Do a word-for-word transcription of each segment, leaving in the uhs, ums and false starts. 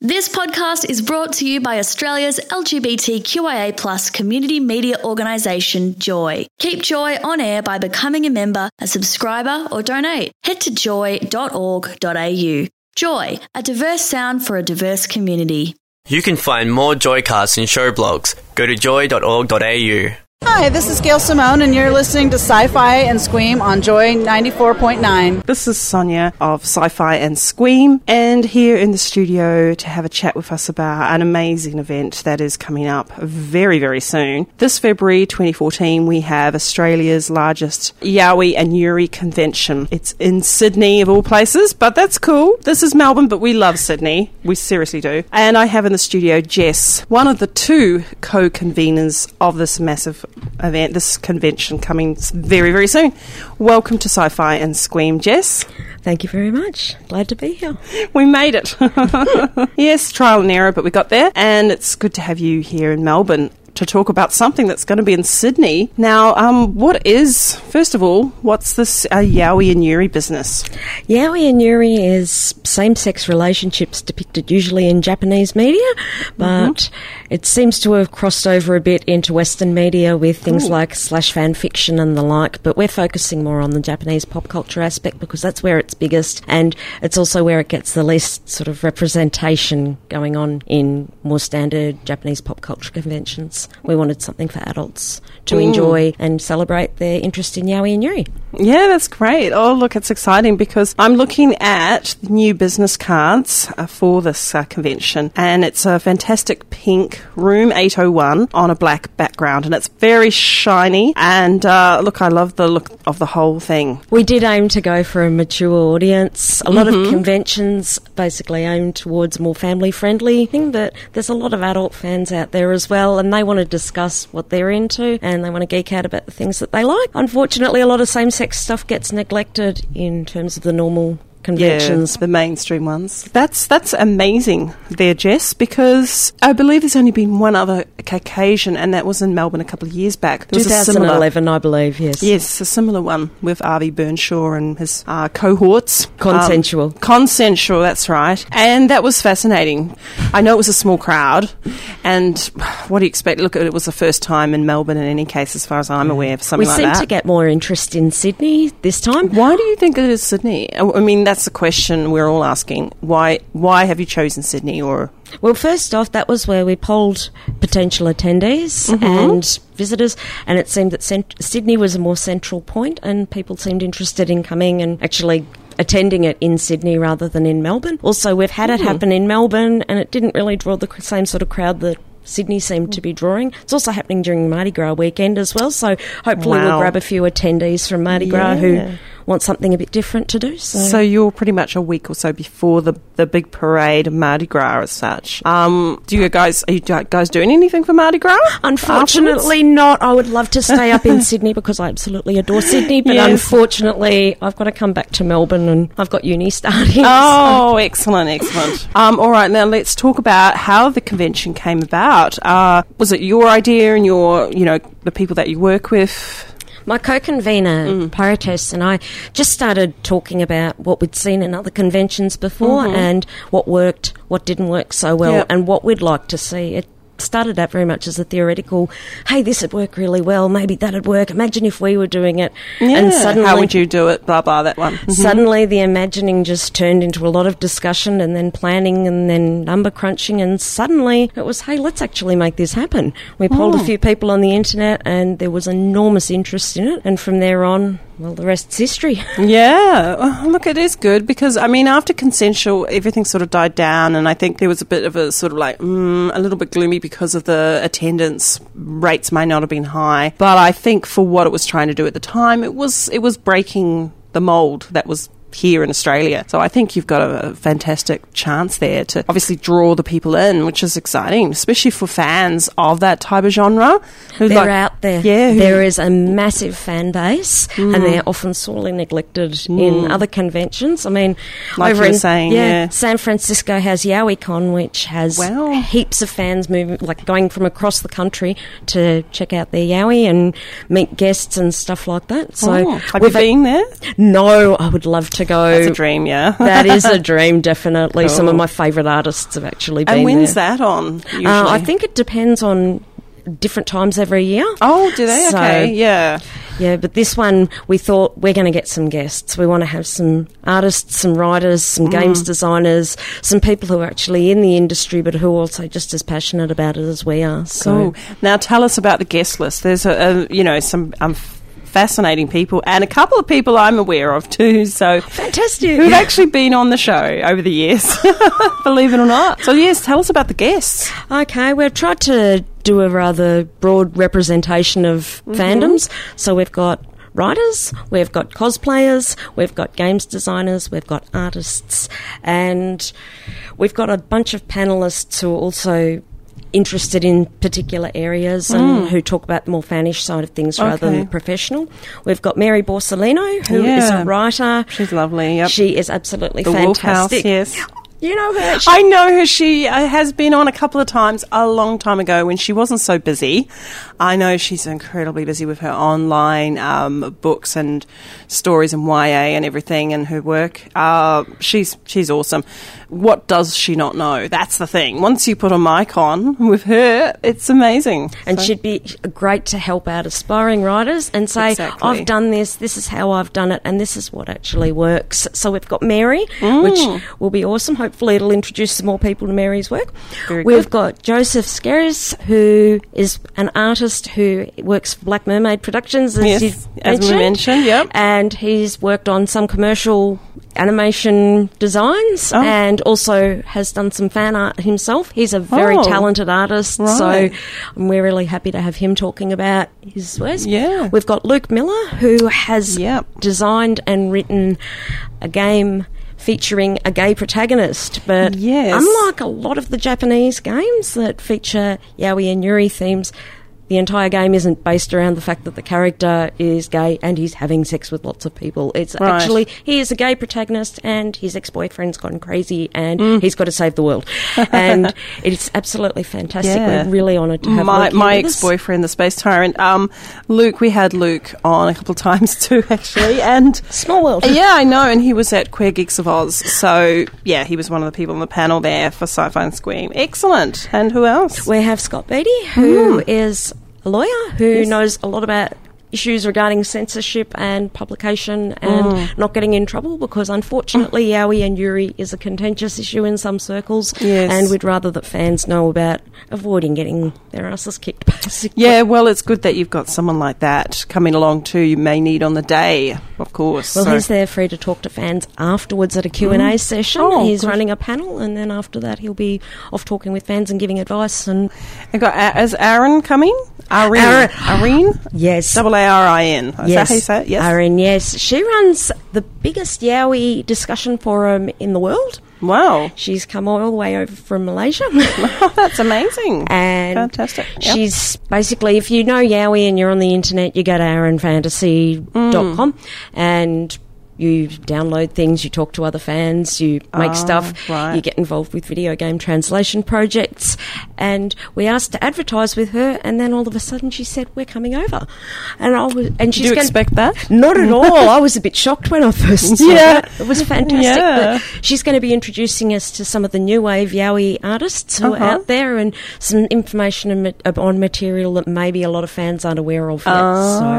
This podcast is brought to you by Australia's L G B T Q I A plus community media organisation, Joy. Keep Joy on air by becoming a member, a subscriber or donate. Head to joy dot org dot a u. Joy, a diverse sound for a diverse community. You can find more Joycasts and show blogs. Go to joy dot org dot a u. Hi, this is Gail Simone, and you're listening to Sci-Fi and Squeam on Joy ninety-four point nine. This is Sonia of Sci-Fi and Squeam, and here in the studio to have a chat with us about an amazing event that is coming up very, very soon. This February twenty fourteen, we have Australia's largest Yowie and Yuri convention. It's in Sydney, of all places, but that's cool. This is Melbourne, but we love Sydney. We seriously do. And I have in the studio Jess, one of the two co-conveners of this massive event, this convention coming very, very soon. Welcome to Sci-Fi and Squeam, Jess. Thank you very much. Glad to be here. We made it. Yes, trial and error, but we got there. And it's good to have you here in Melbourne to talk about something that's going to be in Sydney. Now, um, what is, first of all, what's this uh, Yowie and Yuri business? Yowie and Yuri is same-sex relationships depicted usually in Japanese media, but mm-hmm. it seems to have crossed over a bit into Western media with things Ooh. like slash fan fiction and the like, but we're focusing more on the Japanese pop culture aspect because that's where it's biggest, and it's also where it gets the least sort of representation going on in more standard Japanese pop culture conventions. We wanted something for adults to mm. enjoy and celebrate their interest in Yowie and Yuri. Yeah, that's great. Oh, look, it's exciting because I'm looking at the new business cards uh, for this uh, convention, and it's a fantastic pink room eight oh one on a black background, and it's very shiny, and uh, look, I love the look of the whole thing. We did aim to go for a mature audience. A lot mm-hmm. of conventions basically aim towards a more family-friendly thing, but there's a lot of adult fans out there as well, and they want to discuss what they're into and they want to geek out about the things that they like. Unfortunately, a lot of same-sex stuff gets neglected in terms of the normal conventions. Yeah, the mainstream ones. That's that's amazing there, Jess, because I believe there's only been one other occasion, and that was in Melbourne a couple of years back. There was twenty eleven, a similar, I believe, yes. Yes, a similar one with Avi Burnshaw and his uh, cohorts. Consensual. Um, consensual, that's right. And that was fascinating. I know it was a small crowd, and what do you expect? Look, it was the first time in Melbourne in any case, as far as I'm aware, for something we like that. We seem to get more interest in Sydney this time. Why do you think it is Sydney? I mean, that's the question we're all asking. Why Why have you chosen Sydney? Or Well, first off, that was where we polled potential attendees mm-hmm. and visitors, and it seemed that cent- Sydney was a more central point, and people seemed interested in coming and actually attending it in Sydney rather than in Melbourne. Also, we've had mm. it happen in Melbourne, and it didn't really draw the same sort of crowd that Sydney seemed to be drawing. It's also happening during Mardi Gras weekend as well, so hopefully wow. we'll grab a few attendees from Mardi Gras yeah. who want something a bit different to do. So. so you're pretty much a week or so before the the big parade of Mardi Gras as such. Um, do you guys, are you guys doing anything for Mardi Gras? Unfortunately afterwards? Not. I would love to stay up in Sydney because I absolutely adore Sydney, but yes. unfortunately I've got to come back to Melbourne and I've got uni starting. Oh, so. excellent, excellent. um, all right, now let's talk about how the convention came about. Uh, was it your idea and your, you know, the people that you work with? My co-convener, mm. Pyrotes, and I just started talking about what we'd seen in other conventions before mm-hmm. and what worked, what didn't work so well, yep. and what we'd like to see. It started out very much as a theoretical, hey, this would work really well, maybe that'd work, imagine if we were doing it. Yeah, and suddenly, how would you do it, blah, blah, that one. Mm-hmm. Suddenly the imagining just turned into a lot of discussion and then planning and then number crunching, and suddenly it was, hey, let's actually make this happen. We polled oh. a few people on the internet and there was enormous interest in it, and from there on, well, the rest's history. Yeah. Well, look, it is good because, I mean, after Consensual, everything sort of died down, and I think there was a bit of a sort of like, mm, a little bit gloomy because of the attendance rates may not have been high. But I think for what it was trying to do at the time, it was it was breaking the mould that was here in Australia. So I think you've got a, a fantastic chance there to obviously draw the people in, which is exciting, especially for fans of that type of genre. They're like, out there. Yeah, who, there is a massive fan base mm. and they're often sorely neglected mm. in other conventions. I mean, like over you were in saying, yeah, yeah. San Francisco has YowieCon, which has wow. heaps of fans moving, like going from across the country to check out their Yowie and meet guests and stuff like that. So oh, have you been there? No, I would love to. to go. That's a dream, yeah. That is a dream, definitely. Cool. Some of my favourite artists have actually been And when's there. that on, usually? Uh, I think it depends on different times every year. Oh, do they? So, okay, yeah. Yeah, but this one, we thought we're going to get some guests. We want to have some artists, some writers, some Mm. games designers, some people who are actually in the industry but who are also just as passionate about it as we are. So, Cool. Now tell us about the guest list. There's, a, a you know, some um, fascinating people and a couple of people I'm aware of too. So fantastic. Who've actually been on the show over the years, believe it or not. So yes, tell us about the guests. Okay, we've tried to do a rather broad representation of mm-hmm. fandoms. So we've got writers, we've got cosplayers, we've got games designers, we've got artists, and we've got a bunch of panellists who are also interested in particular areas mm. and who talk about the more fanish side of things okay. rather than the professional. We've got Mary Borsellino, who yeah. is a writer. She's lovely, yep. She is absolutely the fantastic. Wolf House, yes. You know her. She I know her. She uh, has been on a couple of times a long time ago when she wasn't so busy. I know she's incredibly busy with her online um, books and stories and Y A and everything and her work. Uh, she's she's awesome. What does she not know? That's the thing. Once you put a mic on with her, it's amazing. And so. she'd be great to help out aspiring writers and say, exactly. I've done this, this is how I've done it, and this is what actually works. So we've got Mary, Mm. which will be awesome. Hopefully it'll introduce some more people to Mary's work. Very We've good. got Joseph Skeris, who is an artist who works for Black Mermaid Productions, as, yes, you've as mentioned. we mentioned, yep. And he's worked on some commercial animation designs oh. and also has done some fan art himself. He's a very oh. talented artist, right. so we're really happy to have him talking about his work. Yeah. We've got Luke Miller, who has yep. designed and written a game featuring a gay protagonist, but yes. unlike a lot of the Japanese games that feature yaoi and yuri themes, the entire game isn't based around the fact that the character is gay and he's having sex with lots of people. It's right. actually, he is a gay protagonist and his ex-boyfriend's gone crazy and mm. he's got to save the world. And it's absolutely fantastic. Yeah. We're really honoured to have my, Luke my here with us. ex-boyfriend, the Space Tyrant. Um, Luke, we had Luke on a couple of times too, actually, and Small world. yeah, I know, and he was at Queer Geeks of Oz, so yeah, he was one of the people on the panel there for Sci-Fi and Scream. Excellent. And who else? We have Scott Beattie, who Mm. is a lawyer who Yes. knows a lot about issues regarding censorship and publication and Mm. not getting in trouble, because unfortunately yaoi and yuri is a contentious issue in some circles, Yes. and we'd rather that fans know about avoiding getting their asses kicked, basically. Yeah, well, it's good that you've got someone like that coming along too. You may need on the day, of course. Well, so. he's there free to talk to fans afterwards at a Q and A Mm. session. Oh, he's good. running a panel, and then after that he'll be off talking with fans and giving advice. And I got, uh, is Aaron coming? Irene. Aaron. Irene? yes, Double A R I N. Is yes, that how you say it? Yes. Irene, yes. She runs the biggest yaoi discussion forum in the world. Wow. She's come all the way over from Malaysia. Oh, that's amazing. And Fantastic. Yep. she's basically, if you know yaoi and you're on the internet, you go to aaron fantasy dot com Mm. and you download things, you talk to other fans, you make Oh, stuff, right. you get involved with video game translation projects. And we asked to advertise with her, and then all of a sudden she said, we're coming over. And I was, and she's Did you gonna- expect that? Not at all. I was a bit shocked when I first saw Yeah. it. It was fantastic. Yeah. But she's going to be introducing us to some of the new wave yaoi artists who Uh-huh. are out there, and some information and ma- on material that maybe a lot of fans aren't aware of yet. Oh, So,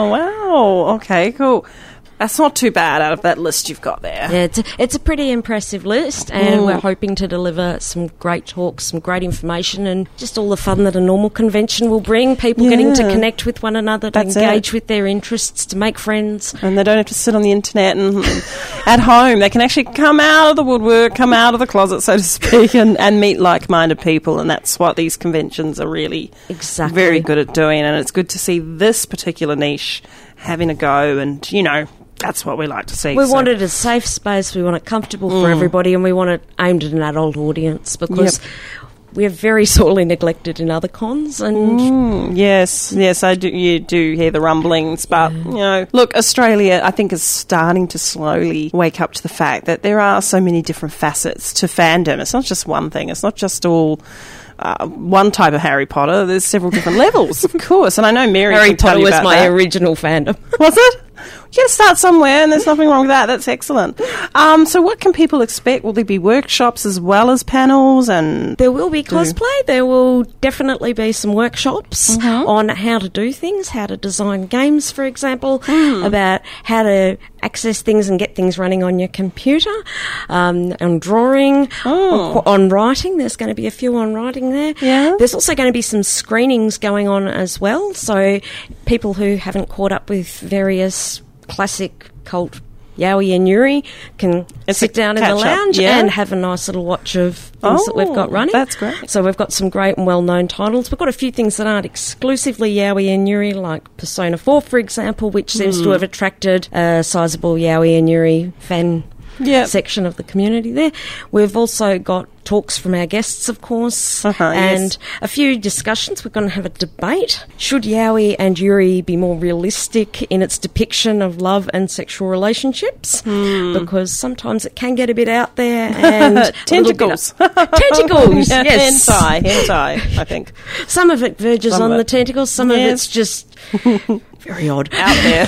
wow. Okay, cool. That's not too bad out of that list you've got there. yeah, it's a, it's a pretty impressive list, and Mm. we're hoping to deliver some great talks, some great information, and just all the fun that a normal convention will bring. People getting to Yeah. connect with one another, to That's engage it. with their interests, to make friends. And they don't have to sit on the internet and at home. They can actually come out of the woodwork, come out of the closet, so to speak, and, and meet like-minded people. And that's what these conventions are really Exactly. very good at doing. And it's good to see this particular niche having a go. And, you know, that's what we like to see. We so. want it a safe space, we want it comfortable for Mm. everybody, and we want it aimed at an adult audience, because we're very sorely neglected in other cons. And Mm, yes, yes, I do. You do hear the rumblings, but you know, look, Australia, I think, is starting to slowly wake up to the fact that there are so many different facets to fandom. It's not just one thing. It's not just all. Uh, one type of Harry Potter. There's several different levels, of course, and I know Mary Harry can tell Potter you was about my that. original fandom. Was it? You got to start somewhere, and there's nothing wrong with that. That's excellent. Um, so what can people expect? Will there be workshops as well as panels? And there will be do- cosplay. There will definitely be some workshops Mm-hmm. on how to do things, how to design games, for example, Hmm. about how to access things and get things running on your computer, um, on drawing, Oh. on, on writing. There's going to be a few on writing there. Yeah. There's also going to be some screenings going on as well, so people who haven't caught up with various classic cult Yowie and Yuri can It's sit a down in the catch-up, lounge yeah. and have a nice little watch of things that we've got Oh, running. that's great. So we've got some great and well-known titles. We've got a few things that aren't exclusively Yowie and Yuri, like Persona four, for example, which seems Hmm. to have attracted a sizable Yowie and Yuri fan Yep. section of the community there. We've also got talks from our guests, of course, Uh-huh, and yes. a few discussions. We're going to have a debate. Should Yowie and Yuri be more realistic in its depiction of love and sexual relationships? Hmm. Because sometimes it can get a bit out there and a little bit- Tentacles. Tentacles, Yeah, yes. hentai, hentai, I think. Some of it verges Some on of the it. tentacles, some of Yes. it's just very odd. Out there.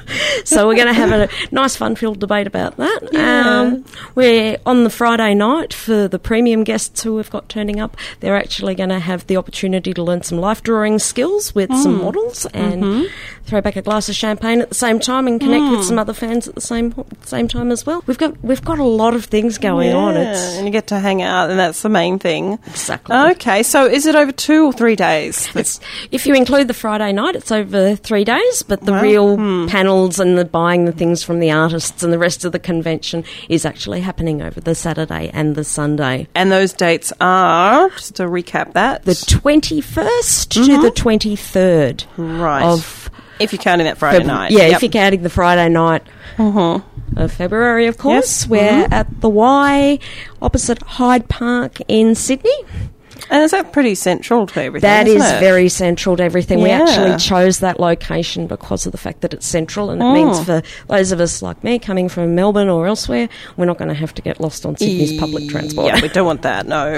So we're going to have a nice fun-filled debate about that. Yeah. Um, we're on the Friday night for the premium guests who we've got turning up. They're actually going to have the opportunity to learn some life drawing skills with some models and Mm-hmm. throw back a glass of champagne at the same time and connect with some other fans at the same same time as well. We've got we've got a lot of things going on. Yeah, It's and you get to hang out, and that's the main thing. exactly. Okay, so is it over two or three days? It's, if you include the Friday night, it's over three days, but the Wow. real Hmm. panels and the buying the things from the artists and the rest of the convention is actually happening over the Saturday and the Sunday. And those dates are, just to recap that, The twenty-first to the twenty-third Mm-hmm. right. of if you're counting that Friday February. night. Yeah, Yep. if you're counting the Friday night Mhm. of February, of course. Yes. We're at the Y, opposite Hyde Park in Sydney. And is that pretty central to everything? That isn't is it? very central to everything. We Yeah. actually chose that location because of the fact that it's central, and it Mm. means for those of us like me coming from Melbourne or elsewhere, we're not going to have to get lost on Sydney's public transport. Yeah, we don't want that, no.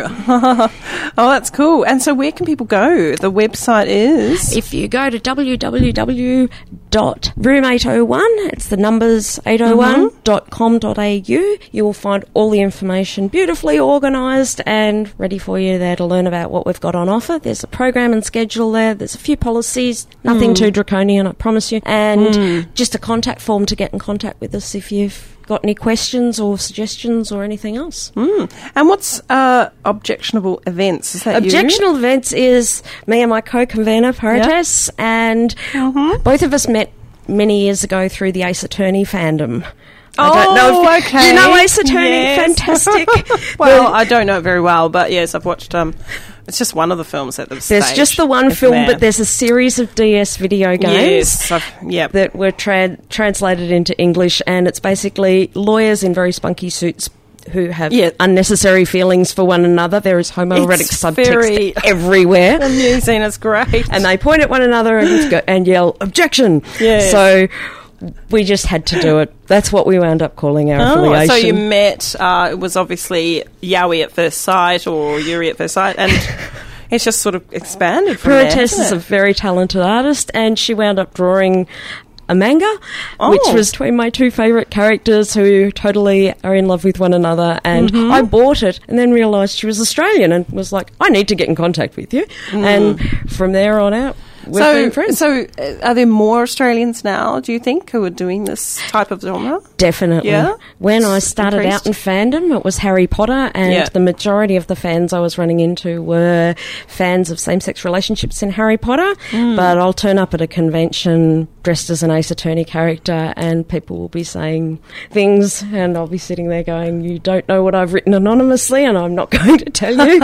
Oh, that's cool. And so where can people go? The website is... If you go to w w w dot room eight oh one, it's the numbers eight oh one dot com dot a u, you will find all the information beautifully organised and ready for you there to learn about what we've got on offer. There's a program and schedule there. There's a few policies, nothing too draconian, I promise you, and just a contact form to get in contact with us if you've got any questions or suggestions or anything else. Mm. And what's uh, Objectionable Events? Is that you? Objectional Events is me and my co-convener, Parates, and Mm-hmm. both of us met many years ago through the Ace Attorney fandom. Oh, I don't know if okay. you know Ace Attorney, Yes. fantastic. Well, The- I don't know it very well, but yes, I've watched... Um, it's just one of the films that they've there's staged, just the one isn't film, there? but there's a series of D S video games. Yes, I've, yep. That were tra- translated into English, and it's basically lawyers in very spunky suits who have Yeah. unnecessary feelings for one another. There is homoerotic It's subtext very- everywhere. Amusing, it's great. And they point at one another and, go, and yell, objection! Yes. So we just had to do it. That's what we wound up calling our Oh, affiliation. so you met, uh, it was obviously Yowie at first sight or Yuri at first sight, and it's just sort of expanded from there. Parates is hasn't a it? very talented artist, and she wound up drawing a manga, Oh. which was between my two favourite characters who totally are in love with one another. And Mm-hmm. I bought it and then realised she was Australian and was like, I need to get in contact with you. And from there on out, we've so, been friends. so uh, are there more Australians now, do you think, who are doing this type of genre? Definitely. Yeah? When I It's started out in increased? fandom, it was Harry Potter, and Yeah. the majority of the fans I was running into were fans of same-sex relationships in Harry Potter. Hmm. But I'll turn up at a convention dressed as an Ace Attorney character, and people will be saying things, and I'll be sitting there going, "You don't know what I've written anonymously, and I'm not going to tell you."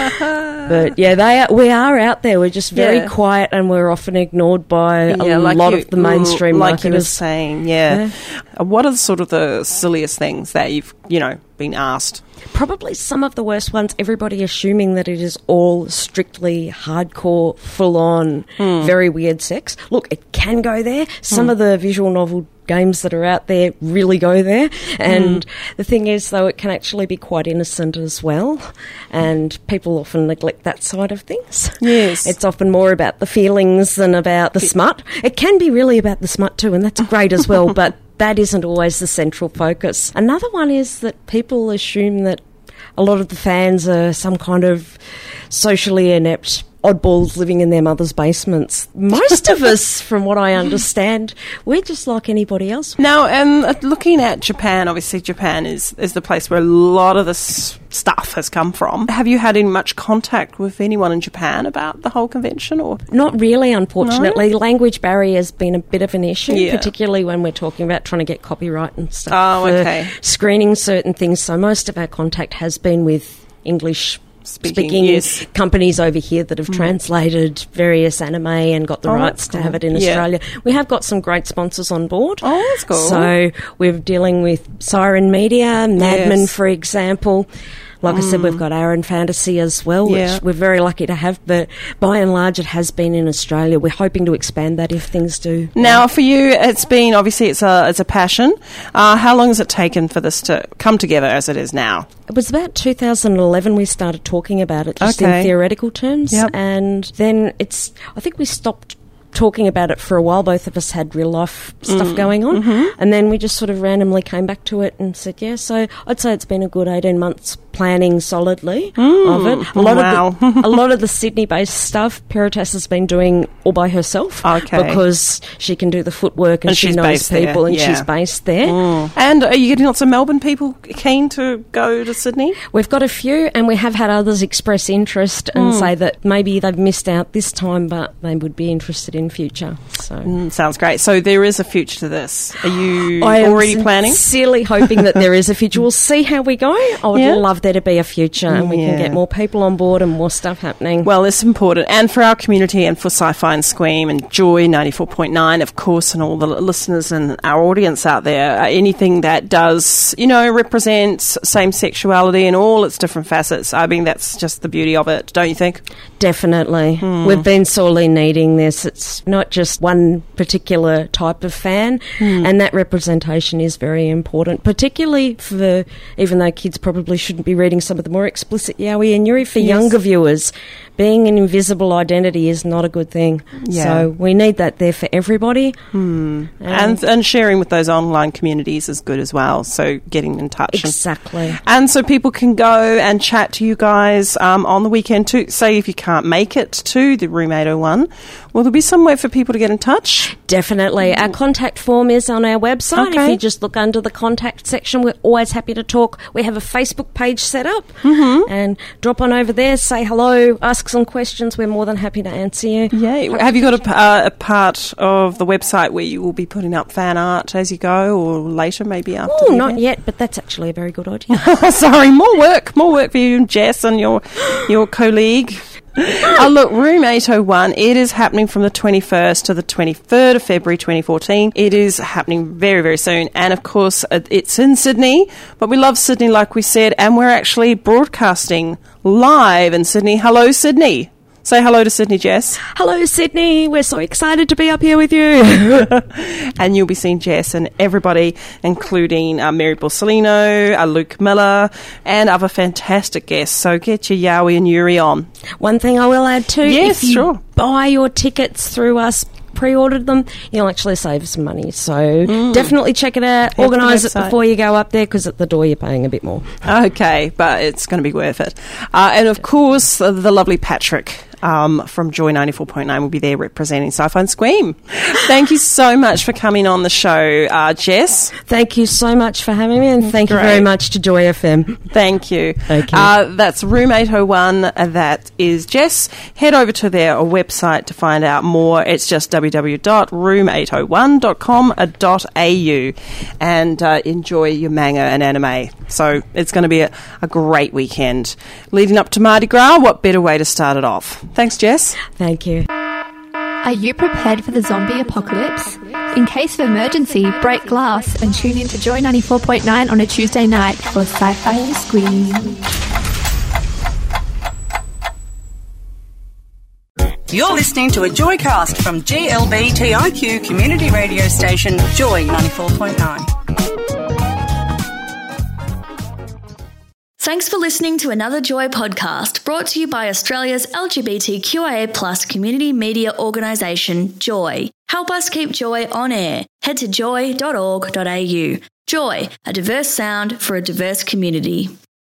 But yeah, they are, we are out there. We're just very Yeah. quiet, and we're often ignored by Yeah, a like lot you- of the mainstream like you were marketers. saying, yeah. Uh, What are sort of the silliest things that you've, you know, been asked? Probably some of the worst ones, everybody assuming that it is all strictly hardcore, full-on, Hmm. very weird sex. Look, it can go there. Some of the visual novel games that are out there really go there. And mm. the thing is, though, it can actually be quite innocent as well. And people often neglect that side of things. Yes. It's often more about the feelings than about the smut. It can be really about the smut too, and that's great as well, but that isn't always the central focus. Another one is that people assume that a lot of the fans are some kind of socially inept oddballs living in their mother's basements. Most of us, from what I understand, we're just like anybody else. Now, um, looking at Japan, obviously Japan is, is the place where a lot of this stuff has come from. Have you had any much contact with anyone in Japan about the whole convention? Or Not really, unfortunately. No? Language barrier has been a bit of an issue, yeah. particularly when we're talking about trying to get copyright and stuff oh, for okay. screening certain things. So most of our contact has been with English Speaking, speaking yes. companies over here that have mm. translated various anime and got the oh, rights cool. to have it in yeah. Australia. We have got some great sponsors on board. Oh, that's cool. So we're dealing with Siren Media, Madman, yes. for example. Like mm. I said, we've got Aaron Fantasy as well, yeah. which we're very lucky to have. But by and large, it has been in Australia. We're hoping to expand that if things do. Now, for you, it's been, obviously, it's a, it's a passion. Uh, how long has it taken for this to come together as it is now? It was about two thousand eleven we started talking about it, just okay. in theoretical terms. Yep. And then it's, I think we stopped talking about it for a while. Both of us had real life stuff mm. going on, mm-hmm. and then we just sort of randomly came back to it and said, yeah, so I'd say it's been a good eighteen months planning solidly mm. of it. A lot wow. of the, a lot of the Sydney-based stuff Peritas has been doing all by herself, okay. because she can do the footwork and, and she she's knows people there. and yeah. she's based there. Mm. And are you getting lots of Melbourne people keen to go to Sydney? We've got a few, and we have had others express interest and mm. say that maybe they've missed out this time, but they would be interested in future. So mm, sounds great. So there is a future to this. Are you I already am planning? Sincerely hoping that there is a future. We'll see how we go. I would yeah. love there to be a future, and we yeah. can get more people on board and more stuff happening. Well, it's important, and for our community, and for Sci-Fi and Squeam and Joy ninety-four point nine, of course, and all the listeners and our audience out there. Uh, anything that does, you know, represent same sexuality in all its different facets. I mean, that's just the beauty of it, don't you think? Definitely. Hmm. We've been sorely needing this. It's not just one particular type of fan, hmm. and that representation is very important, particularly for, even though kids probably shouldn't be reading some of the more explicit yaoi and yuri, for yes. younger viewers, being an invisible identity is not a good thing. Yeah. So we need that there for everybody. Hmm. And, and sharing with those online communities is good as well, so getting in touch. Exactly. And, and so people can go and chat to you guys um, on the weekend too. Say if you can't make it to the Room eight oh one, will there be somewhere for people to get in touch? Definitely. Our contact form is on our website. Okay. If you just look under the contact section, we're always happy to talk. We have a Facebook page set up, mm-hmm. and drop on over there, say hello, ask some questions. We're more than happy to answer you. Yeah. Have you got a, uh, a part of the website where you will be putting up fan art as you go, or later maybe after? Oh, the not event? yet, but that's actually a very good idea. Sorry, more work, more work for you, Jess, and your your colleague. Oh, look, Room eight oh one, it is happening from the twenty-first to the twenty-third of February twenty fourteen. It is happening very, very soon. And, of course, it's in Sydney, but we love Sydney, like we said, and we're actually broadcasting live in Sydney. Hello, Sydney. Say hello to Sydney, Jess. Hello, Sydney. We're so excited to be up here with you. And you'll be seeing Jess and everybody, including uh, Mary Borsellino, uh, Luke Miller, and other fantastic guests. So get your yaoi and yuri on. One thing I will add too, yes, if you sure. buy your tickets through us, pre-ordered them, you'll actually save some money. So mm. definitely check it out. Head Organise it before you go up there, because at the door you're paying a bit more. Okay, but it's going to be worth it. Uh, and of course, uh, the lovely Patrick um, from Joy ninety-four point nine will be there representing Sci-Fi and Squeam. Thank you so much for coming on the show, uh, Jess. Thank you so much for having me, and thank Great. you very much to Joy F M. Thank you. Thank you. Uh, that's Room eight oh one. Uh, that is Jess. Head over to their website to find out more. It's just w w w dot room eight oh one dot com dot a u, and uh, enjoy your manga and anime. So it's going to be a, a great weekend. Leading up to Mardi Gras, what better way to start it off? Thanks, Jess. Thank you. Are you prepared for the zombie apocalypse? In case of emergency, break glass and tune in to Joy ninety-four point nine on a Tuesday night for Sci-Fi and Squeam. You're listening to a Joycast from G L B T I Q community radio station Joy ninety-four point nine. Thanks for listening to another Joy podcast brought to you by Australia's L G B T Q I A plus community media organisation, Joy. Help us keep Joy on air. Head to joy dot org dot a u. Joy, a diverse sound for a diverse community.